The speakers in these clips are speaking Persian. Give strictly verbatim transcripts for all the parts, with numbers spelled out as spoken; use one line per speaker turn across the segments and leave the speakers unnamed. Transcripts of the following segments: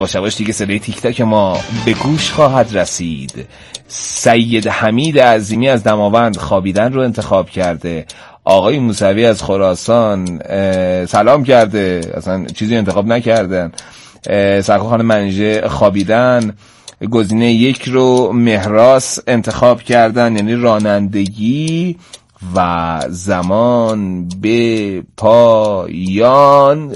باشه باش دیگه صدای تیک تاک ما به گوش خواهد رسید. سید حمید عظیمی از دماوند خوابیدن رو انتخاب کرده. آقای موسوی از خراسان سلام کرده، اصلا چیزی انتخاب نکردن. سرکار خانم منیژه خوابیدن. گزینه یک رو مهراس انتخاب کردن، یعنی رانندگی. و زمان به پایان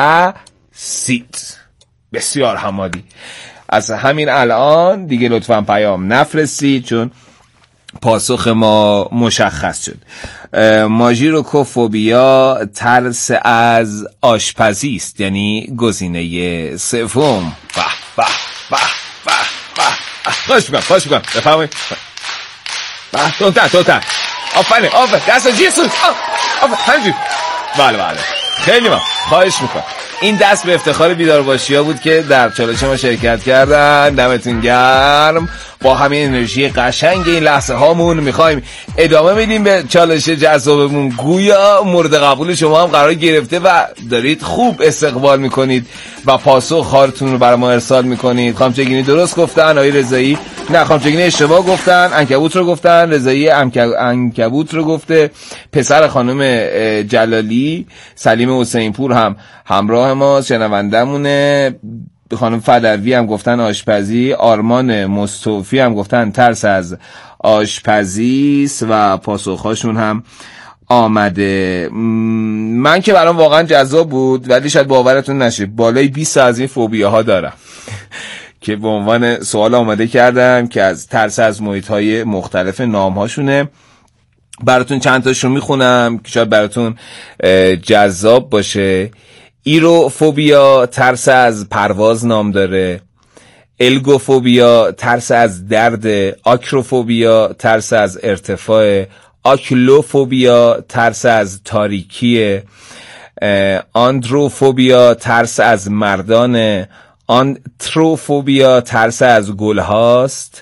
رسید. بسیار حمادی. از همین الان دیگه لطفاً پیام نفرستید چون پاسخ ما مشخص شد. ماژیروکوفوبیا ترس از آشپزی است، یعنی گزینه سوم. به به به به به خوش میکنم خوش میکنم بفرمایید. به تونتر تونتر آفرین آفرین دست جیسون آفرین همینجور. بله بله خیلی من خواهش میکنم. این دست به افتخار بیدارباشی ها بود که در چالش ما شرکت کردن. دمتون گرم. با همین انرژی قشنگ این لحظه هامون میخوایم ادامه بدیم به چالش جذابمون. گویا مورد قبول شما هم قرار گرفته و دارید خوب استقبال میکنید و پاسخ هارتون رو برای ما ارسال میکنید. خانم چگینی درست گفتن، آقای رضایی نه خانم چگینی اشتباه گفتن، عنکبوت رو گفتن، رضایی عنکبوت رو گفته. پسر خانم جلالی سلیم حسین پور هم همراه ما شنوندمونه. خانم فدوی هم گفتن آشپزی. آرمان مصطفی هم گفتن ترس از آشپزی است و پاسخهاشون هم آمده. من که برام واقعا جذاب بود ولی شاید باورتون نشه بالای بیست از این فوبیاها دارم که به عنوان سوال آماده کردم که از ترس از محیط‌های مختلف نام‌هاشونه. براتون چند تاشون میخونم که شاید براتون جذاب باشه. ایروفوبیا ترس از پرواز نام داره. الگوفوبیا ترس از درد. آکروفوبیا ترس از ارتفاع. آکلوفوبیا ترس از تاریکی. آندروفوبیا ترس از مردان. آنتروفوبیا ترس از گل هاست.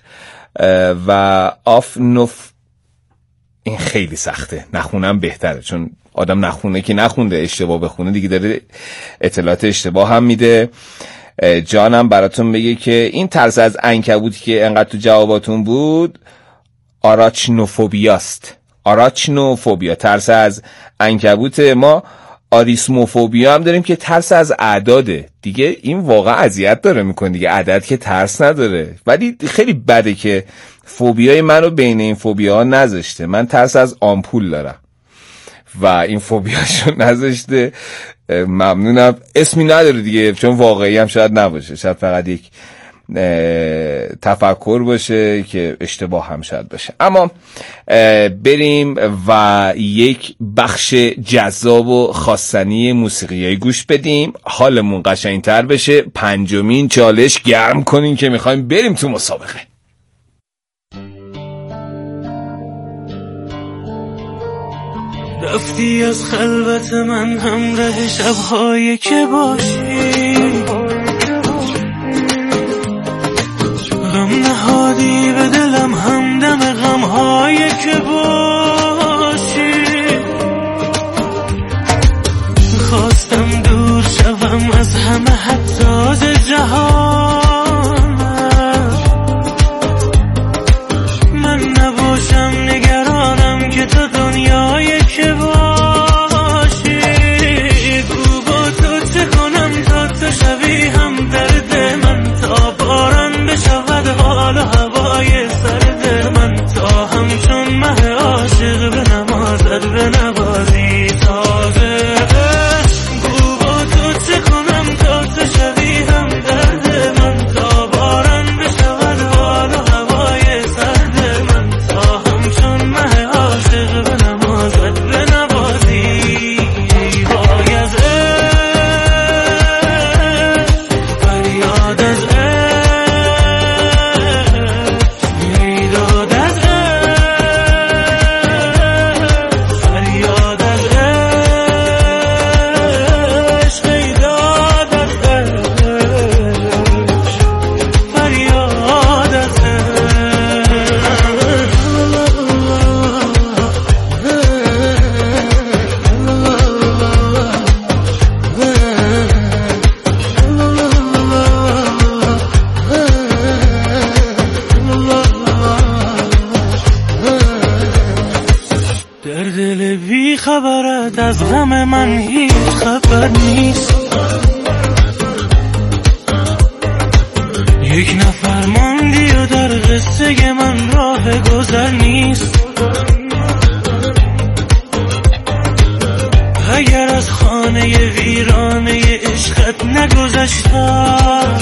و آفنوف این خیلی سخته، نخونم بهتره چون آدم نخونه که نخونده اشتباه بخونه دیگه داره اطلاعات اشتباه هم میده. جانم براتون بگه که این ترس از عنکبوتی که انقدر تو جواباتون بود آراچنوفوبیاست. آراچنوفوبیا ترس از عنکبوت. ما آریسموفوبیا هم داریم که ترس از اعداده. دیگه این واقعا اذیت داره میکنه دیگه، عدد که ترس نداره. ولی خیلی بده که فوبیای منو بین این فوبیاها نذاشته. من ترس از آمپول دارم و این فوبیاشو نذاشته. ممنونم. اسمی نداره دیگه چون واقعی هم شاید نباشه، شاید فقط یک تفکر باشه که اشتباه هم شاید باشه. اما بریم و یک بخش جذاب و خواستنی موسیقیایی گوش بدیم حالمون قشنگتر بشه. پنجمین چالش گرم کنیم که میخوایم بریم تو مسابقه.
رفتی از خلوت من همراه شب‌هایی که باشی، غم نهادی به دلم همدم غم‌هایی که باشی. خواستم دور شوم از همه حتی ز جهان، من نباشم نگرانم که تو دنیای که باشی. گو با تو چه کنم تا تو شوی خبرت از غم من هیچ خبر نیست. یک نفر ماندی و در قصه من راه گذر نیست. اگر از خانه ویرانه عشقت نگذشتم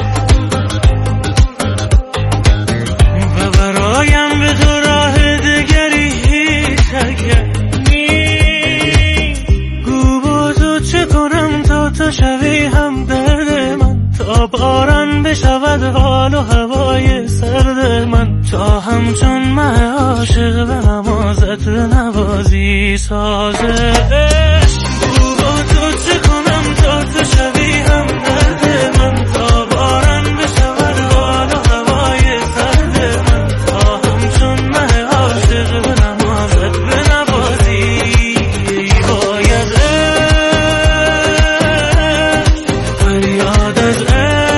و برایم به تو راه دگری هیچ اگر نیست. گو با تو چه کنم تا تو شوی هم درد من، تا باران بشود حال و هوای سرد من، تا همچون مه عاشق به نمازت نوازی سازه. گو با تو چه کنم تا تو شوی هم درد من، تا باران بشود حال و هوای سرد من، تا همچون مه عاشق به نمازت نوازی. باید فریاد از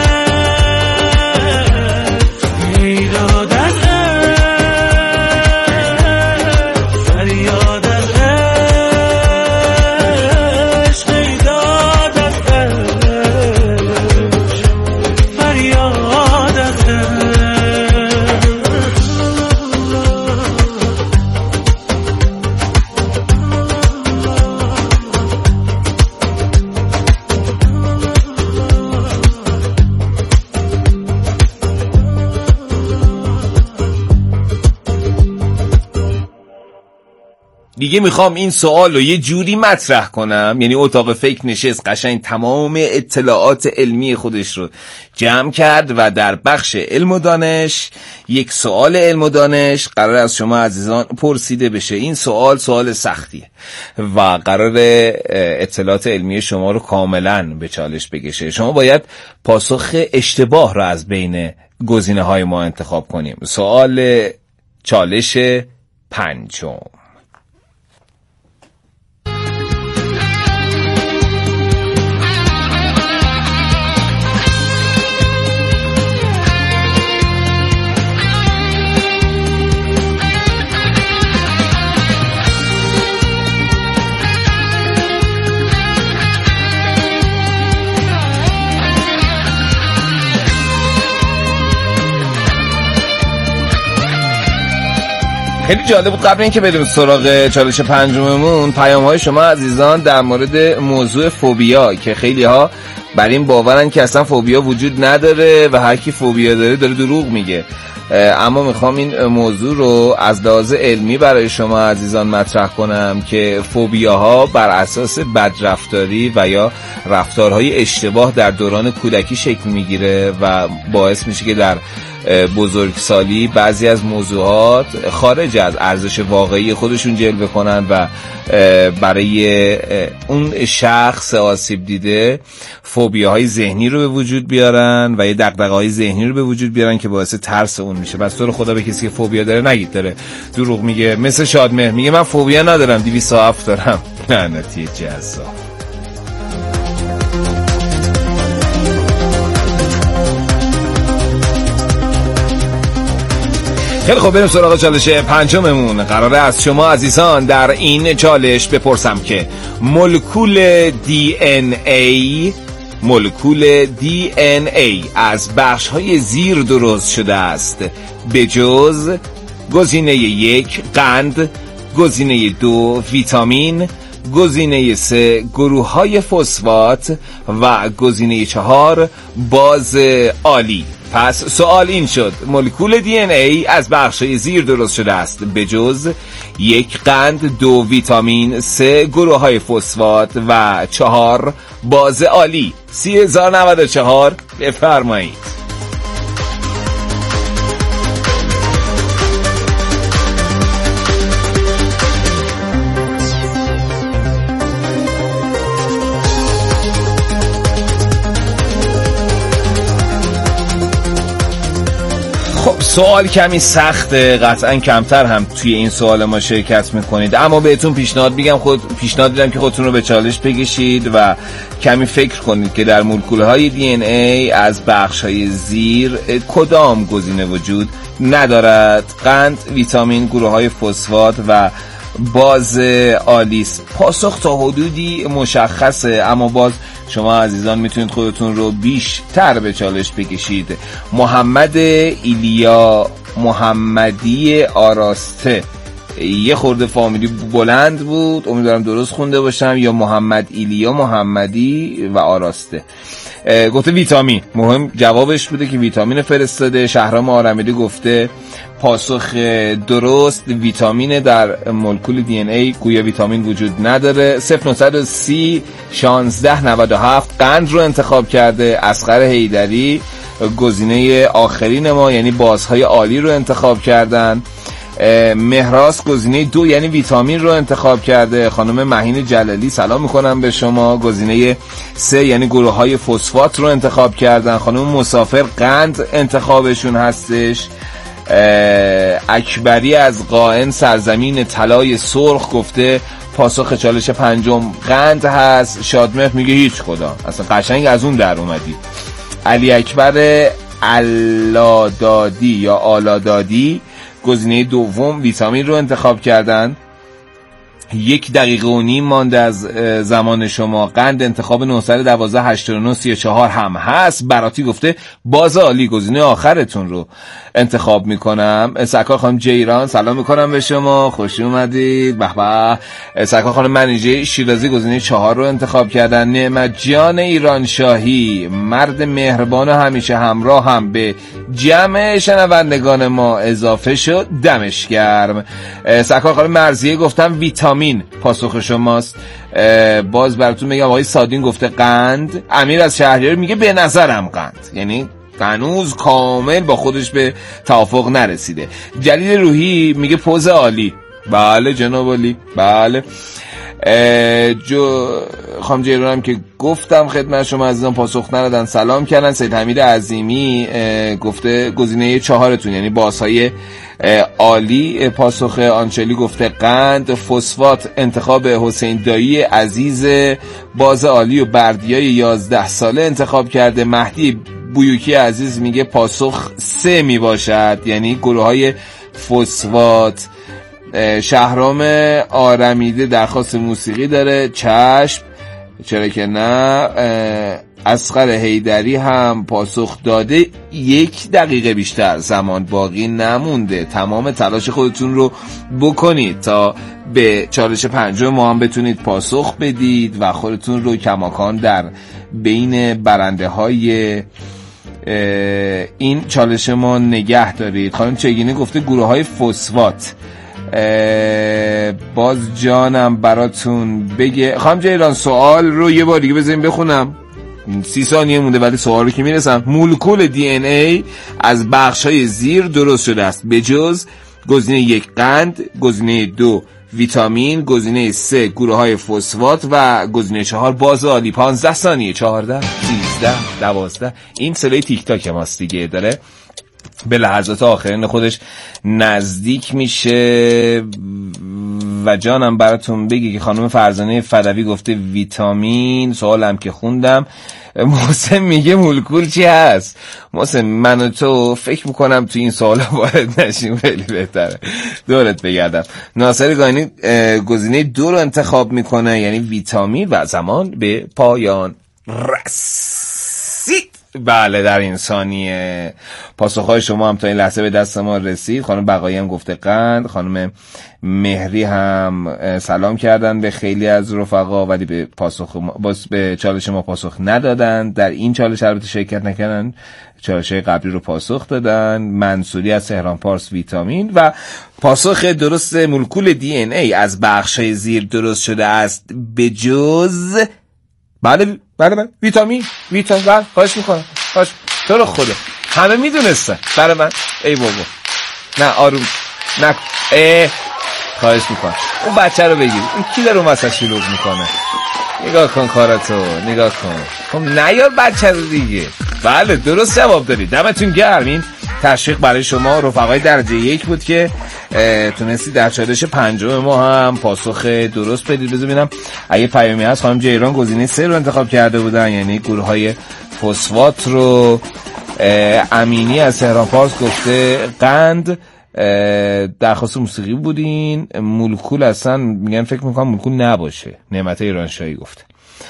دیگه میخوام این سوال رو یه جوری مطرح کنم، یعنی اتاق فکر نشست قشنگ تمام اطلاعات علمی خودش رو جمع کرد و در بخش علم و دانش یک سوال علم و دانش قرار از شما عزیزان پرسیده بشه. این سوال سوال سختیه و قرار اطلاعات علمی شما رو کاملا به چالش بکشه. شما باید پاسخ اشتباه رو از بین گزینه های ما انتخاب کنیم. سوال چالش پنجم: خیلی جالب بود. قبل اینکه بریم سراغ چالش پنجممون، پیام های شما عزیزان در مورد موضوع فوبیا که خیلی ها بر این باورن که اصلا فوبیا وجود نداره و هر کی فوبیا داره داره دروغ میگه. اما میخوام این موضوع رو از لحاظ علمی برای شما عزیزان مطرح کنم که فوبیاها بر اساس بدرفتاری و یا رفتارهای اشتباه در دوران کودکی شکل میگیره و باعث میشه که در بزرگسالی بعضی از موضوعات خارج از ارزش واقعی خودشون جلوه کنن و برای اون شخص آسیب دیده فوبیاهای ذهنی رو به وجود بیارن و یه دغدغه‌های ذهنی رو به وجود بیارن که باعث ترس اون میشه. بس تو رو خدا به کسی که فوبیا داره نگید داره دروغ میگه. مثل شادمهر میگه من فوبیا ندارم، دویست و هفت دارم. لعنتی جزا. خیلی خب، بریم سراغ چالش پنجممون. قراره از شما عزیزان در این چالش بپرسم که مولکول دی ان ای مولکول دی ان ای از بخش‌های زیر درست شده است به جز گزینه یک قند، گزینه دو ویتامین، گزینه سه گروه‌های فسفات و گزینه چهار باز آلی. پس سوال این شد: مولکول دی ان ای از بخش‌های زیر درست شده است به جز یک قند، دو ویتامین، سه گروه‌های فسفات و چهار باز آلی. سی هزار و نود و چهار بفرمایید. سوال کمی سخته، قطعا کمتر هم توی این سوال ما شرکت میکنید، اما بهتون پیشنهاد میگم خود پیشنهاد میدم که خودتون رو به چالش بکشید و کمی فکر کنید که در مولکول‌های دی ان ای از بخش‌های زیر کدام گزینه وجود ندارد: قند، ویتامین، گروه‌های فسفات و باز آلیس. پاسخ تا حدودی مشخصه، اما باز شما عزیزان میتونید خودتون رو بیشتر به چالش بکشید. محمد ایلیا محمدی آراسته، یه خورده فامیلی بلند بود، امیدوارم درست خونده باشم، یا محمد ایلیا محمدی و آراسته. گفته ویتامین، مهم جوابش بوده که ویتامین فرستاده. شهرام آرمیدی گفته پاسخ درست ویتامین، در مولکول دی ان ای گویا ویتامین وجود نداره. صفر نه سی شانزده نود و هفت قند رو انتخاب کرده. اصغر حیدری گزینه آخرین ما یعنی بازهای عالی رو انتخاب کردن. مهراس گزینه دو یعنی ویتامین رو انتخاب کرده. خانم مهین جلالی سلام میکنم به شما، گزینه سه یعنی گروه های فسفات رو انتخاب کردن. خانم مسافر قند انتخابشون هستش. اکبری از قائن سرزمین طلای سرخ گفته پاسخ چالش پنجم قند هست. شادمهر میگه هیچ خدا، اصلا قشنگ از اون در اومدی. علی اکبر علادادی یا آلادادی گزینه دوم ویتامین رو انتخاب کردن. یک دقیقه و نیم مانده از زمان شما. قند انتخاب نه یک دو هشت نه سه چهار هم هست. براتی گفته باز عالی، گزینه آخرتون رو انتخاب میکنم. سرکار خانم جیران سلام میکنم به شما، خوش اومدید. به به. سرکار خانم منیژه شیرازی گزینه چهار رو انتخاب کردن. نعمت جان ایران شاهی، مرد مهربان و همیشه همراه هم به جمع شنوندگان ما اضافه شد، دمش گرم. سرکار خانم مرضیه گفتم ویتامین پاسخ شماست. باز براتون میگم آقای سادین گفته قند. امیر از شهریار میگه به نظرم قند، یعنی هنوز کامل با خودش به توافق نرسیده. جلیل روحی میگه پوز عالی. بله جناب عالی، بله. جو خانم جیران هم که گفتم خدمت شما عزیزان پاسخ ندادن سلام کردن. سید حمید عظیمی گفته گزینه چهارتون یعنی بازهای عالی. پاسخ آنچلی گفته قند. فسفات انتخاب حسین دایی عزیز، باز عالی و بردیای یازده ساله انتخاب کرده. مهدی بویوکی عزیز میگه پاسخ سه می باشد یعنی گروه های فسفات. شهرام آرمیده درخواست موسیقی داره، چشم چرا که نه. اصغر حیدری هم پاسخ داده. یک دقیقه بیشتر زمان باقی نمونده، تمام تلاش خودتون رو بکنید تا به چالش پنجم ما هم بتونید پاسخ بدید و خودتون رو کماکان در بین برنده های این چالش ما نگه دارید. خانم چگینه گفته گروه های فسفات. باز جانم براتون بگه. خانم جیران سوال رو یه بار دیگه بذاریم بخونم، سی ثانیه مونده ولی سوال رو که میرسم. مولکول دی ان ای از بخش‌های زیر درست شده است به جز گزینه یک قند، گزینه دو ویتامین، گزینه سه گروه های فسفات و گزینه چهار باز عالی. پانزده ثانیه، چهارده، سیزده، دوازده. این سلای تیک تاک ماست دیگه، داره به لحظات آخرین خودش نزدیک میشه. و جانم براتون بگی که خانم فرزانه فدوی گفته ویتامین. سوالم که خوندم. محسن میگه مولکول چی هست؟ محسن من و تو فکر میکنم تو این سوال وارد نشیم، خیلی بهتره. دورت بگردم. ناصر گانی گزینه دو رو انتخاب میکنه یعنی ویتامین و زمان به پایان رسید. بله در این ثانیه پاسخهای شما هم تا این لحظه به دست ما رسید. خانم بقایی هم گفته قند. خانم مهری هم سلام کردن به خیلی از رفقا ولی به پاسخ ما باز به چالش ما پاسخ ندادن. در این چالش البته شرکت نکردن، چالش قبلی رو پاسخ دادن. منصوری از تهران پارس ویتامین. و پاسخ درست مولکول دی ان ای از بخش‌های زیر درست شده است به جز بله بله بله ویتامین. ویتامین بله خواهش میکنم، خواهش تو رو خدا همه میدونستن برای من. ای بابا نه آروم نه اه خواهش میکنم اون بچه رو بگیر. این کی داره اون واسه شلوغ میکنه؟ نگاه کن کاراتو، نگاه کن. خب نیار بچه رو دیگه. بله درست جواب دارید، دمتون گرم. این تشویق برای شما رفقای درجه یک بود که تونستی در چالش پنجم ما هم پاسخ درست بدید. بذار ببینم اگه پیامی هست. خانم جیران گزینه سه رو انتخاب کرده بودن یعنی گروه های فسفات رو. امینی از تهران پارس گفته قند. درخواست موسیقی بودین. مولکول اصلا میگن فکر میکنم مولکول نباشه، نعمت ایرانشاهی گفته.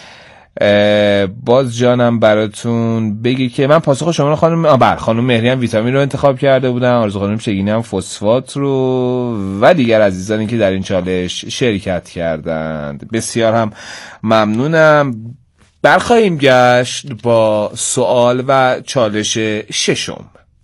باز جانم براتون بگی که من پاسخ شما رو خانم بر خانم مهری هم ویتامین رو انتخاب کرده بودن، آرزو خانم شگینی هم فسفات رو و دیگر عزیزانی که در این چالش شرکت کردند. بسیار هم ممنونم. برخواهیم گشت با سوال و چالش ششم.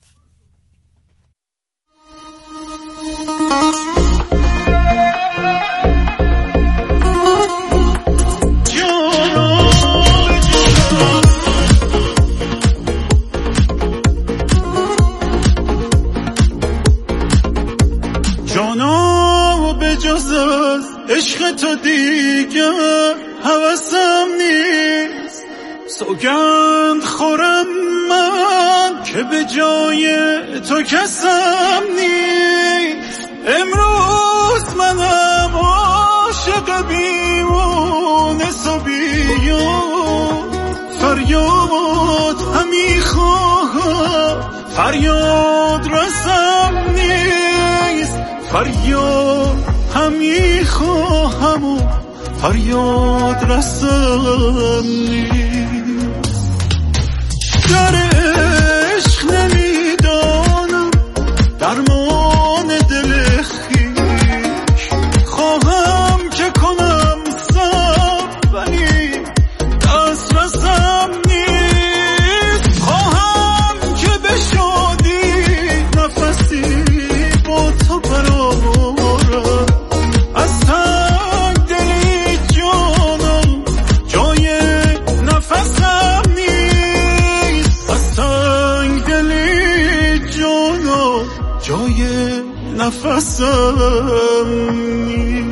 عشق تو دیگه هوسم نیست، سوگند خورم من که به جای تو کسم نیست. امروز منم عاشق بیمونه صبیون، فریاد همی خواهم فریاد رسم نیست، فریاد همی خواهم و فریاد رسم نیست. در عشق نمیدانم درمان دل خویش، خواهم که کنم صبر ولی دست رسم نیست. خواهم که به شادی نفسی با تو برآورم، از تنگ دلی جانم جای نفسم نیست، از تنگ دلی جانم جای نفسم نیست.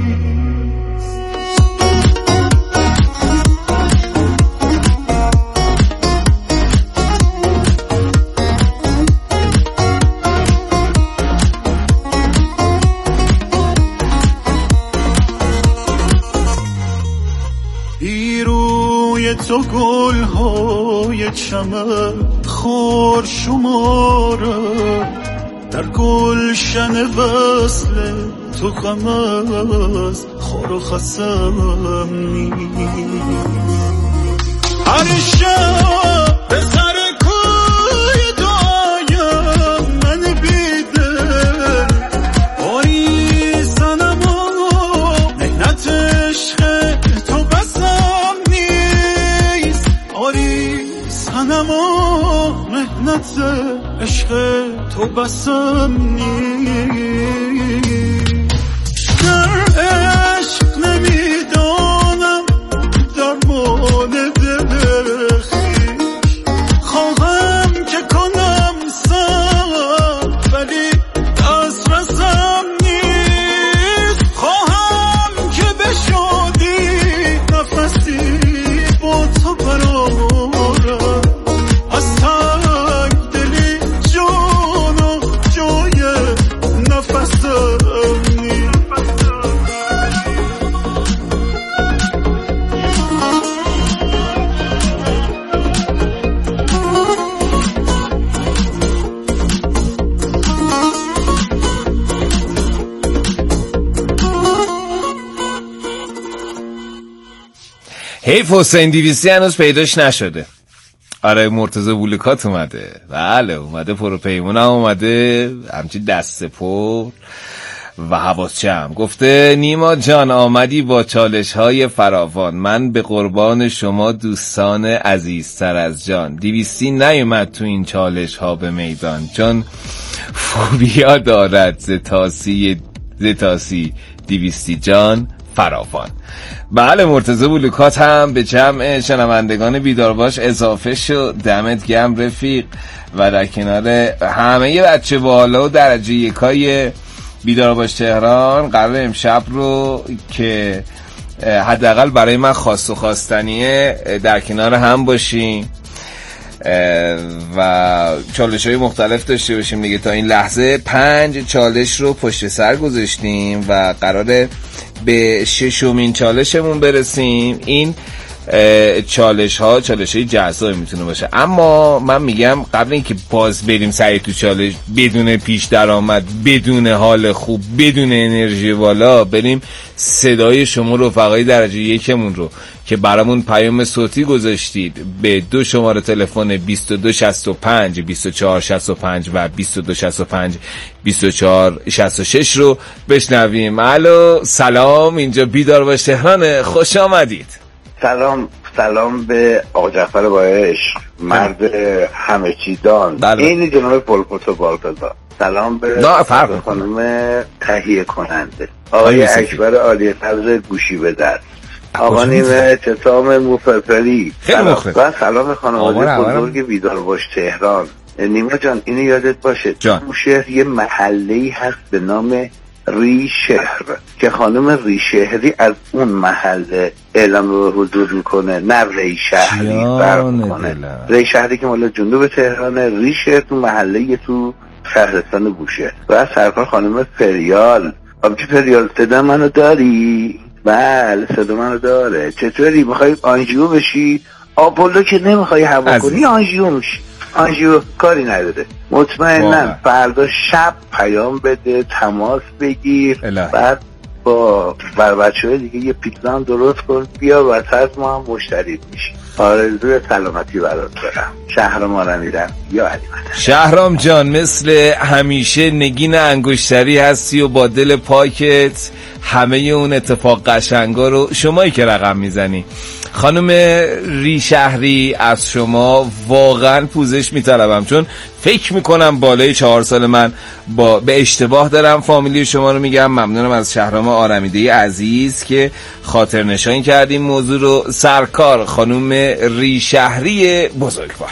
تو گل های چمن خار شماره، در گلشن وصل تو غم از خار و خسم نیست. هر شب به سر کوی دعایم من بیدل، باری سنم و مهنت عشق تو بسم نیست، آری سنم و مهنت عشق تو بسم نیست. در عشق نمیدانم درمان دل خویش، خواهم که کنم صبر ولی دست رسم نیست. خواهم که به شادی نفسی با تو برآورم، از تنگ دلی جانم جای نفسم نیست.
حیف حسین دیویسی هنوز پیداش نشده. آره مرتضی بولکات اومده، بله اومده، پروپیمون هم اومده، همچی دست پر و حواس جمع. گفته نیما جان آمدی با چالش های فراوان، من به قربان شما دوستان عزیزتر از جان. دیویسی نیومد تو این چالش ها به میدان، چون فوبیا دارد زتاسی زتاسی دیویسی جان فراوان. بله مرتضی بولکات هم به جمع شنوندگان بیدار باش اضافه شد. دمت گرم رفیق. و در کنار همه بچه بالا و درجه یکای بیدار باش تهران قرار امشب رو که حداقل برای من خاص و خواستنیه در کنار هم باشیم و چالش های مختلف داشته باشیم دیگه. تا این لحظه پنج چالش رو پشت سر گذاشتیم و قراره به ششمین چالشمون برسیم. این چالش ها چالش های جذابی میتونه باشه. اما من میگم قبل اینکه باز بریم سعی تو چالش، بدون پیش درآمد، بدون حال خوب، بدون انرژی بالا، بریم صدای شما رفقای درجه یکمون رو که برامون پیام صوتی گذاشتید به دو شماره تلفن بیست و دو شصت و پنج بیست و چهار شصت و پنج و بیست و دو شصت و پنج بیست و چهار شصت و شش رو بشنویم. الو سلام، اینجا بیدار باش تهران، خوش آمدید.
سلام سلام به آقا جعفر بایش، مرد همه چیدان، این جناب پولپوت و بالتزار. سلام به خانم تهیه کننده آقای اکبر عالی طرز گوشی به دست، آقا نیمه چتام موفرفری و سلام خانواده بزرگ بیدار باش تهران. نیمه جان اینو یادت باشه اون شهر یه محله‌ای هست به نام ریشهر که خانم ریشهری از اون محله اعلام به حضور میکنه، نه ریشهری فرق میکنه. ریشهری که مال جنوب تهرانه، ریشهر تو محله تو شهرستان بوشهر. و سرکار خانم فریال. آبجی فریال صدا منو داری؟ بله صدا منو داره. چطوری؟ میخوای آنژیو بشی؟ آپولو که نمیخوای هوا کنی آنژیو میشی. آنژیو کاری نداره. مطمئنم فردا شب پیام بده، تماس بگیر، بعد با بر بچه های دیگه یه پیتزا هم درست کن بیا وسط ما هم مشتری میشی. آرزوی سلامتی برات دارم. شهرام آرمیدم یا علی مدن.
شهرام جان مثل همیشه نگین انگشتری هستی و با دل پاکت همه اون اتفاق قشنگا رو شمایی که رقم میزنی. خانم ریشهری از شما واقعا پوزش میطلبم، چون فکر میکنم بالای چهار سال من با به اشتباه دارم فامیلی شما رو میگم. ممنونم از شهرام آرمیده عزیز که خاطر نشانی کردیم موضوع رو. سرکار خانم ریشهری بزرگوار.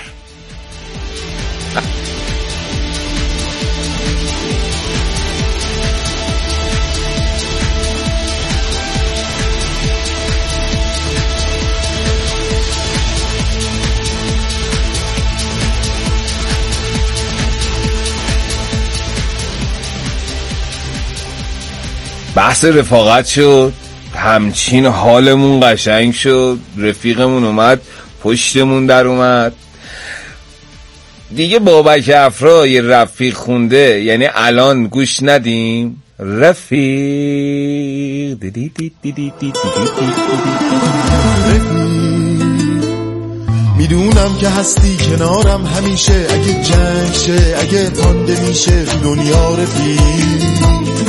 بحث رفاقت شد، همچین حالمون قشنگ شد، رفیقمون اومد پشتمون در اومد دیگه. بابک افرا یه رفیق خونده، یعنی الان گوش ندیم رفیق دی دی دی دی دی دی
میدونم که هستی کنارم همیشه، اگه جنگ شه اگه پانده میشه دنیا رفیق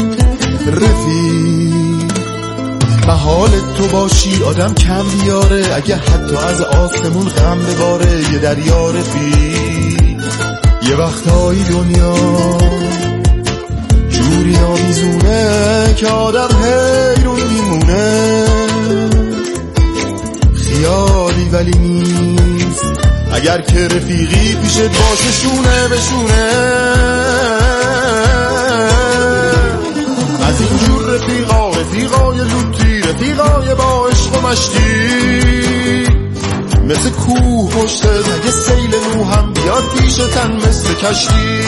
رفیق محال تو باشی آدم کم بیاره، اگه حتی از آسمون غم بباره یه دریا رفیق. یه وقتایی دنیا جوری آمیزونه که آدم حیرون میمونه، خیالی ولی نیست اگر که رفیقی پیشت باشه شونه بشونه. از اینجور رفیقا رفیقای لوتی، رفیقای با عشق و مشتی، مثل کوه پشتت اگه سیل نو هم بیاد پیشتن مثل کشتی.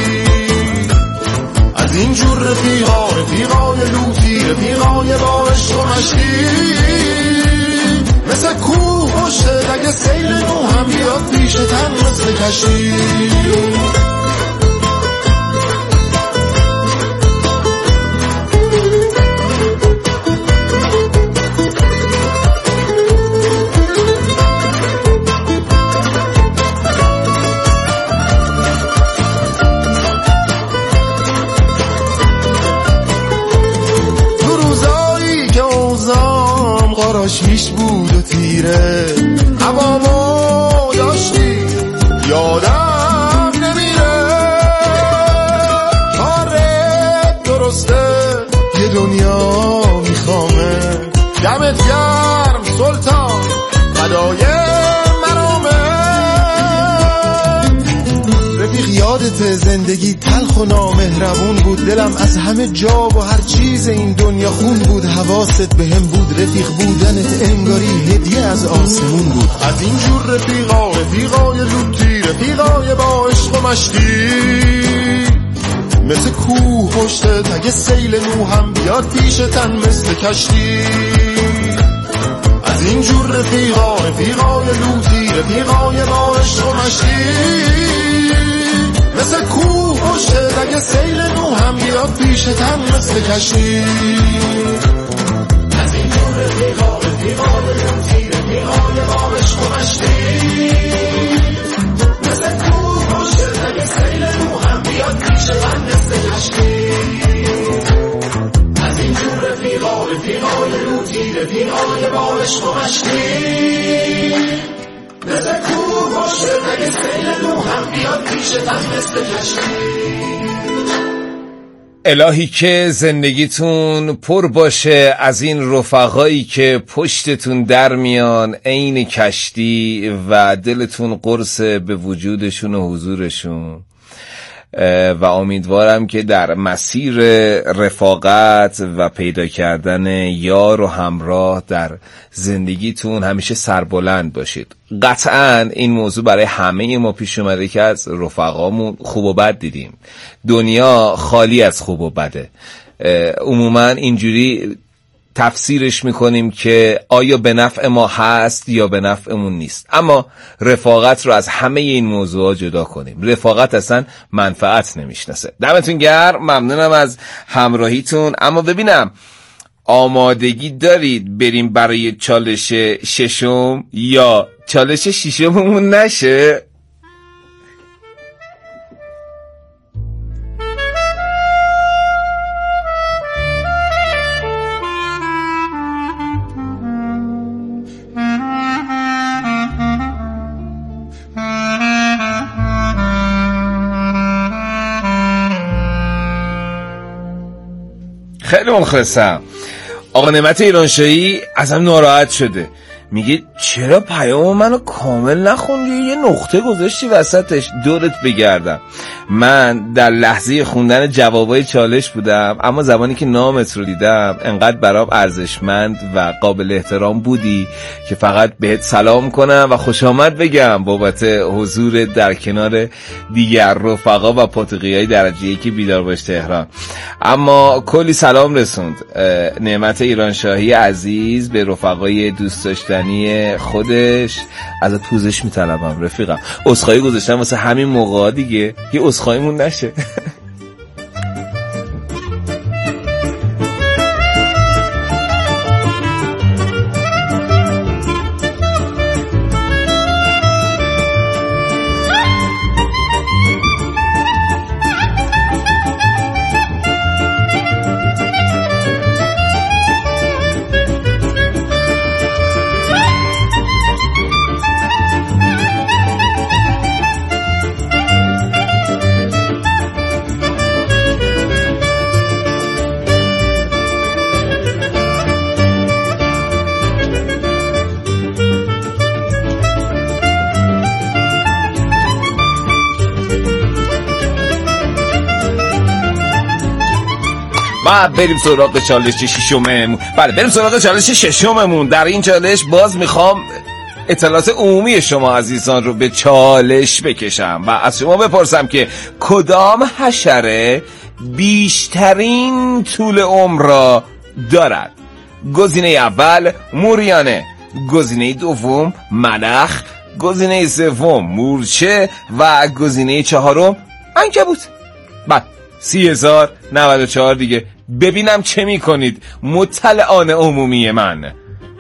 از اینجور رفیقا رفیقای لوتی، رفیقای با عشق و مشتی، مثل کوه پشتت اگه سیل نو هم بیاد پیشتن مثل کشتی. میش بود و تیره هوامو داشتی یادم نمیره، کارت درسته یه دنیا میخوامه، دمت گرم سلطان فدای مرامه. رفیق یادت زندگی تلخ و نامهربون بود، دلم از همه جا و هر چیز این دنیا خون بود، حواست به هم بود، رفیق بودنت انگاری هدیه از آسمون بود. از اینجور رفیقا رفیقای لوتی، رفیقای با عشق و مشتی، مثل کوه پشتت اگه سیل نو هم بیاد پیشتن مثل کشتی. از از اینجور رفیقا رفیقای لوتی رفیقای با عشق و مشتی مثل کوه باشه اگه سیل نو هم بیاد پیشتم مثل کشتی از اینجور رفیقا رفیقای لوتی رفیقای با عشق و مشتی مثل کوه باشه اگه سیل نو هم بیاد پیشتم مثل کشتی از اینجور رفیقا رفیقای لوتی رفیقای با عشق و مشتی مثل کوه باشه اگه سیل نو هم بیاد پیشتم مثل کشتی
الهی که زندگیتون پر باشه از این رفقایی که پشتتون در میان عین کشتی و دلتون قرص به وجودشون و حضورشون و امیدوارم که در مسیر رفاقت و پیدا کردن یار و همراه در زندگیتون همیشه سربلند باشید. قطعاً این موضوع برای همه ما پیش اومده که از رفقامون خوب و بد دیدیم. دنیا خالی از خوب و بده. عموماً اینجوری تفسیرش میکنیم که آیا به نفع ما هست یا به نفعمون نیست. اما رفاقت رو از همه این موضوعات جدا کنیم. رفاقت اصلا منفعت نمیشناسه. دمتون گرم، ممنونم از همراهیتون. اما ببینم آمادگی دارید بریم برای چالش ششم یا چالش ششممون نشه؟ خیلی مخلصم. آقا نعمت ایرانشاهی ازم ناراحت شده، میگه چرا پیام منو کامل نخوندی، یه نقطه گذاشتی وسطش. دورت بگردم، من در لحظه خوندن جوابای چالش بودم، اما زمانی که نامت رو دیدم انقدر برام ارزشمند و قابل احترام بودی که فقط بهت سلام کنم و خوش آمد بگم بابت حضور در کنار دیگر رفقا و پاتوقیای درجه یکی بیدار باش تهران. اما کلی سلام رسوند نعمت ایرانشاهی عزیز به رفقای دوست داشتنی خودش. ازت پوزش میطلبم رفیقم، عذرخواهی گذاشتم واسه همین موقع دیگه، یه عذرخواهیمون نشه. ما بریم سراغ چالش ششممون. بله بریم سراغ چالش ششممون. در این چالش باز میخوام اطلاعات عمومی شما عزیزان رو به چالش بکشم و از شما بپرسم که کدام حشره بیشترین طول عمر را دارد؟ گزینه اول موریانه، گزینه دوم ملخ، گزینه سوم مورچه و گزینه چهارم عنکبوت. بعد سی هزار نود و چهار دیگه. ببینم چه میکنید مطلعان عمومی من.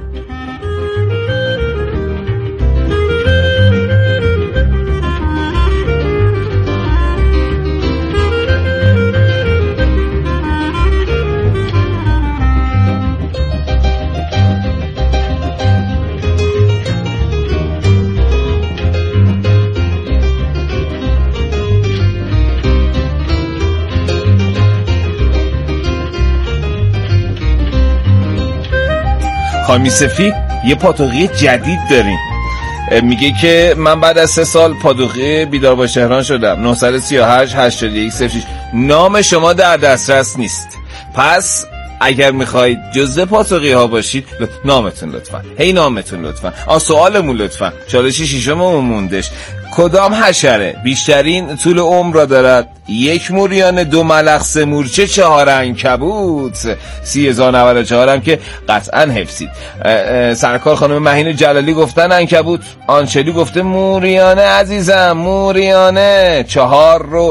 خانمی صفی یه پاتوقی جدید داریم، میگه که من بعد از سه سال پاتوقی بیدار باش تهران شدم. نه سه هشت هشت یک صفر شش. نام شما در دسترس نیست، پس اگر میخواید جزء پاتوقی ها باشید نامتون لطفا، هی نامتون لطفا. آ سوالمون لطفا، چالش ششممون موندش، کدام حشره بیشترین طول عمر را دارد؟ یک موریانه، دو ملخ، سه مورچه، چهار عنکبوت. سی هزار و نود و چهار هم که قطعا حفظید. سرکار خانم مهین جلالی گفتن عنکبوت، آنچلی گفته موریانه عزیزم، موریانه. چهار رو